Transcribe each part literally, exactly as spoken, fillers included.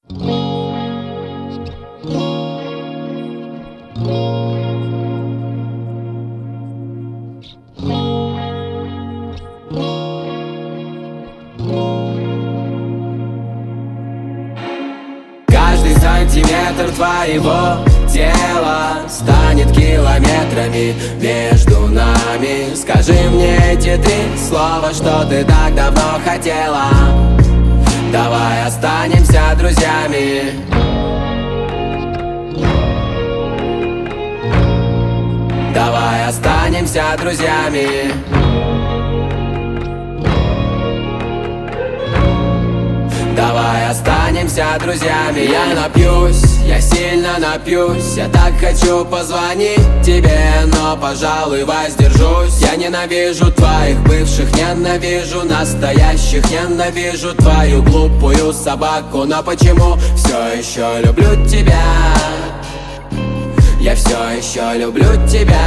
Каждый сантиметр твоего тела станет километрами между нами. Скажи мне эти три слова, что ты так давно хотела. Давай останемся друзьями. Давай останемся друзьями. Давай останемся друзьями. Я напьюсь, я сильно напьюсь. Я так хочу позвонить тебе, но, пожалуй, воздержусь. Я ненавижу твоих бывших, ненавижу настоящих, ненавижу твою глупую собаку. Но почему все еще люблю тебя? Я все еще люблю тебя.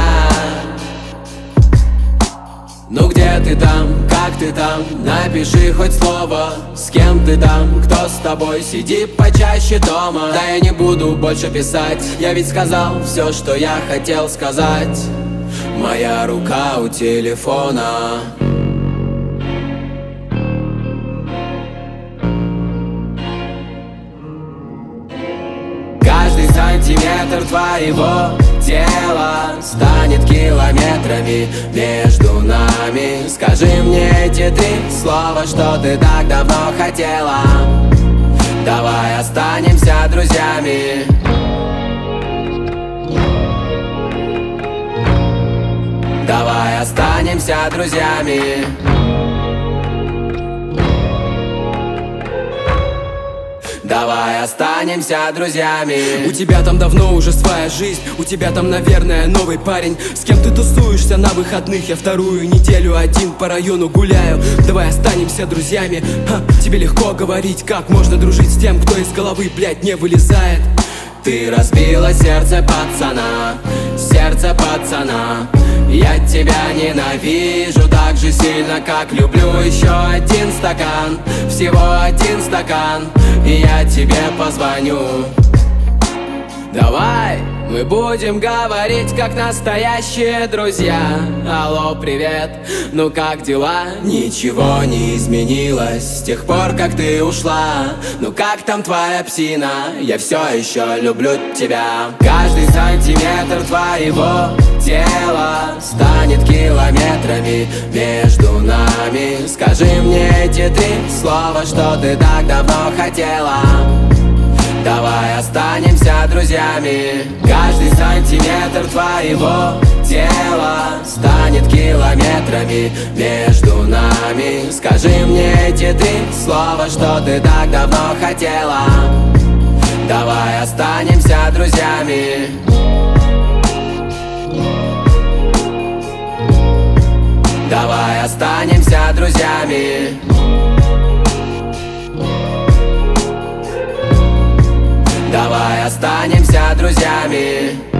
Ну где ты там, как ты там, напиши хоть слово. С кем ты там, кто с тобой, сиди почаще дома. Да я не буду больше писать, я ведь сказал все, что я хотел сказать. Моя рука у телефона. Каждый сантиметр твоего тела станет километрами между нами. Скажи мне эти три слова, что ты так давно хотела. Давай останемся друзьями. Давай останемся друзьями. Давай останемся друзьями. У тебя там давно уже своя жизнь. У тебя там, наверное, новый парень. С кем ты тусуешься на выходных? Я вторую неделю один по району гуляю. Давай останемся друзьями. Ха, тебе легко говорить, как можно дружить с тем, кто из головы, блядь, не вылезает. Ты разбила сердце пацана, сердце пацана. Я тебя ненавижу так же сильно, как люблю. Еще один стакан, всего один стакан, и я тебе позвоню. Давай мы будем говорить, как настоящие друзья. Алло, привет, ну как дела? Ничего не изменилось с тех пор, как ты ушла. Ну как там твоя псина? Я все еще люблю тебя. Каждый сантиметр твоего тела станет километрами между нами. Скажи мне эти три слова, что ты так давно хотела. Давай останемся друзьями. Каждый сантиметр твоего тела станет километрами между нами. Скажи мне эти три слова, что ты так давно хотела. Давай останемся друзьями. Давай останемся друзьями. Давай останемся друзьями.